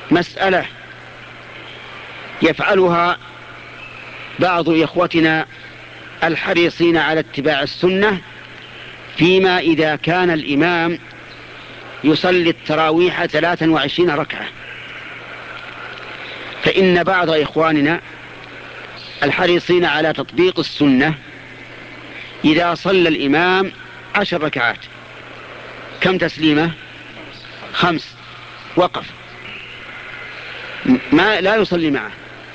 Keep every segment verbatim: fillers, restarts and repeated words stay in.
مسألة يفعلها بعض إخوتنا الحريصين على اتباع السنة، فيما إذا كان الإمام يصلي التراويح ثلاثا وعشرين ركعة. فإن بعض إخواننا الحريصين على تطبيق السنة إذا صلى الإمام عشر ركعات كم تسليمة؟ خمس، وقف، ما لا يصلي معه.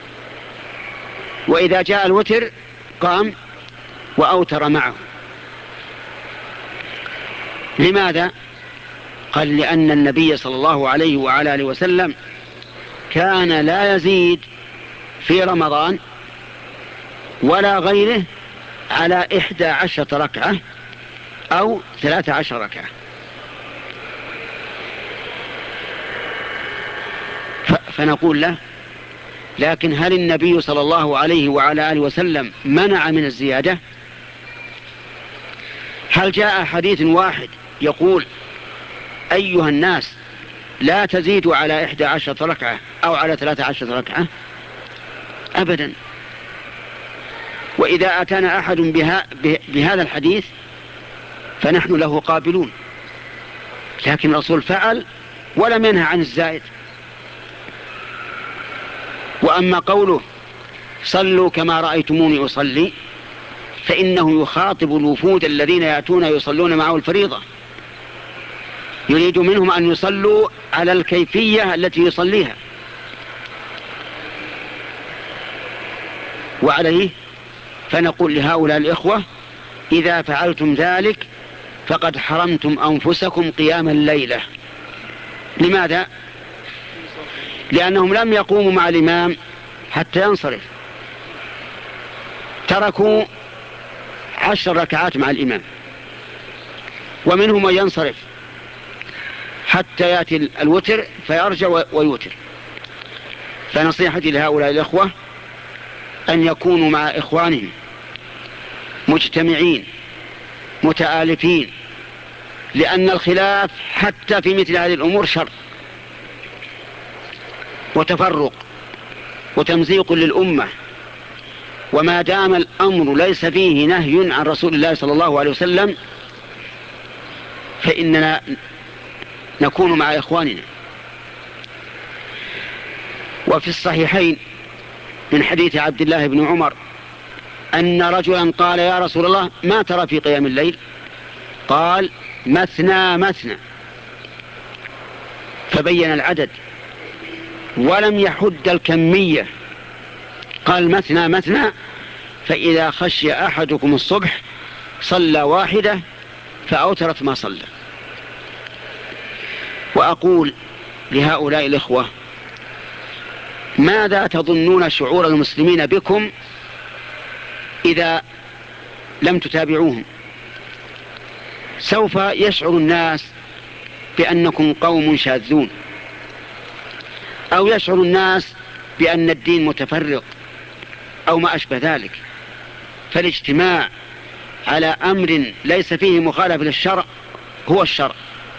وإذا جاء الوتر قام وأوتر معه. لماذا؟ قال لأن النبي صلى الله عليه وعلى آله وسلم كان لا يزيد في رمضان ولا غيره على إحدى عشرة ركعة أو ثلاثة عشر ركعة. فنقول له: لكن هل النبي صلى الله عليه وعلى آله وسلم منع من الزيادة؟ هل جاء حديث واحد يقول: أيها الناس لا تزيدوا على إحدى عشرة ركعة أو على ثلاثة عشرة ركعة؟ أبدا. وإذا أتانا أحد بها بهذا الحديث فنحن له قابلون، لكن الرسول فعل ولم ينهى عن الزائد. وأما قوله صلوا كما رأيتموني أصلي، فإنه يخاطب الوفود الذين يأتون يصلون معه الفريضة، يريد منهم أن يصلوا على الكيفية التي يصليها. وعليه فنقول لهؤلاء الإخوة: إذا فعلتم ذلك فقد حرمتم أنفسكم قيام الليلة. لماذا؟ لأنهم لم يقوموا مع الإمام حتى ينصرف، تركوا عشر ركعات مع الإمام، ومنهم من ينصرف حتى يأتي الوتر فيرجع ويوتر. فنصيحتي لهؤلاء الإخوة أن يكونوا مع إخوانهم مجتمعين متآلفين، لأن الخلاف حتى في مثل هذه الأمور شر وتفرق وتمزيق للأمة. وما دام الأمر ليس فيه نهي عن رسول الله صلى الله عليه وسلم فإننا نكون مع إخواننا. وفي الصحيحين من حديث عبد الله بن عمر أن رجلا قال: يا رسول الله ما ترى في قيام الليل؟ قال: مثنى مثنى، فبين العدد ولم يحد الكمية، قال: مثنى مثنى، فإذا خشي أحدكم الصبح صلى واحدة فأوترت ما صلى. وأقول لهؤلاء الإخوة: ماذا تظنون شعور المسلمين بكم إذا لم تتابعوهم؟ سوف يشعر الناس بأنكم قوم شاذون، أو يشعر الناس بأن الدين متفرق أو ما أشبه ذلك. فالاجتماع على أمر ليس فيه مخالف للشرع هو الشرع.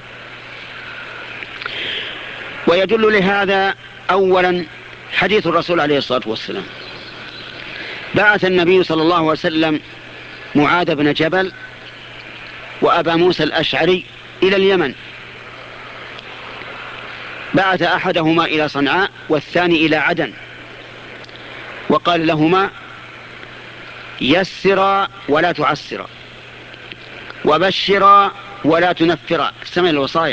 ويدل لهذا أولا حديث الرسول عليه الصلاة والسلام. بعث النبي صلى الله عليه وسلم معاذ بن جبل وأبا موسى الأشعري إلى اليمن، بعث أحدهما إلى صنعاء والثاني إلى عدن، وقال لهما: يسرا ولا تعسرا، وبشرا ولا تنفرا، استمع الوصايا،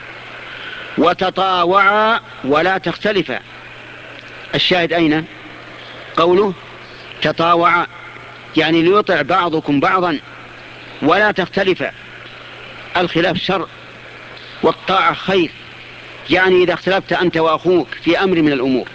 وتطاوعا ولا تختلفا. الشاهد أين؟ قوله تطاوعا، يعني ليطع بعضكم بعضا ولا تختلفا. الخلاف شر والطاعة خير، يعني إذا اختلفت أنت وأخوك في أمر من الأمور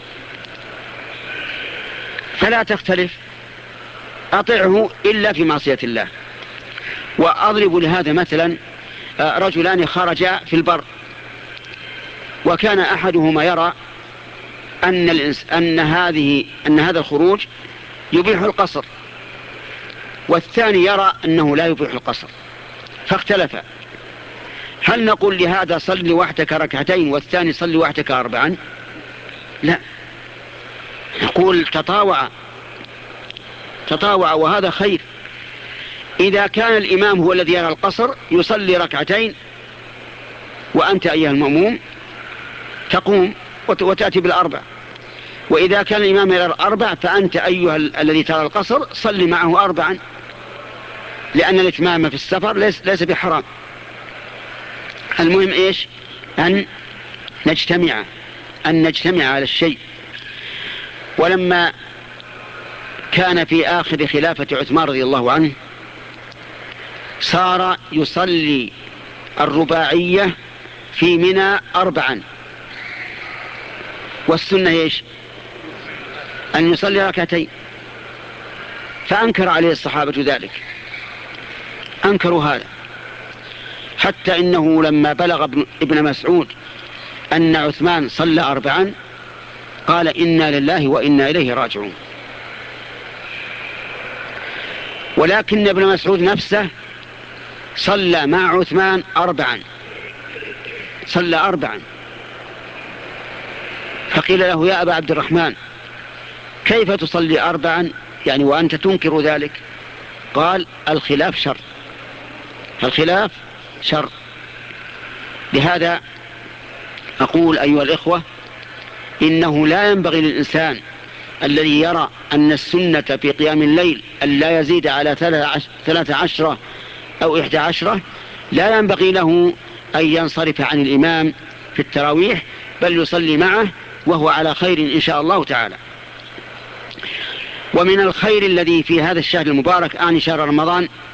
فلا تختلف، أطعه إلا في معصية الله. وأضرب لهذا مثلا: رجلان خرجا في البر، وكان أحدهما يرى أن, الإنس أن, هذه أن هذا الخروج يبيح القصر، والثاني يرى أنه لا يبيح القصر، فاختلفا. هل نقول لهذا صل وحدك ركعتين والثاني صل وحدك أربعا؟ لا، نقول تطاوع تطاوع وهذا خير. إذا كان الإمام هو الذي يرى القصر يصلي ركعتين، وأنت أيها المأموم تقوم وتأتي بالأربع. وإذا كان الإمام يرى الأربع فأنت أيها الذي ترى القصر صلي معه أربعا، لأن الإتمام في السفر ليس, ليس بحرام. المهم إيش؟ أن نجتمع أن نجتمع على الشيء. ولما كان في آخر خلافة عثمان رضي الله عنه صار يصلي الرباعية في منى أربعا، والسنة إيش؟ أن يصلي ركعتين. فأنكر عليه الصحابة ذلك، أنكروا هذا، حتى إنه لما بلغ ابن مسعود أن عثمان صلى أربعا قال إنا لله وإنا إليه راجعون. ولكن ابن مسعود نفسه صلى مع عثمان أربعا، صلى أربعا. فقيل له يا أبا عبد الرحمن كيف تصلي أربعا يعني وأنت تنكر ذلك؟ قال الخلاف شر، الخلاف شر. لهذا أقول أيها الإخوة إنه لا ينبغي للإنسان الذي يرى أن السنة في قيام الليل أن لا يزيد على ثلاثة عشرة أو إحدى عشرة، لا ينبغي له أن ينصرف عن الإمام في التراويح، بل يصلي معه وهو على خير إن شاء الله تعالى. ومن الخير الذي في هذا الشهر المبارك آن شهر رمضان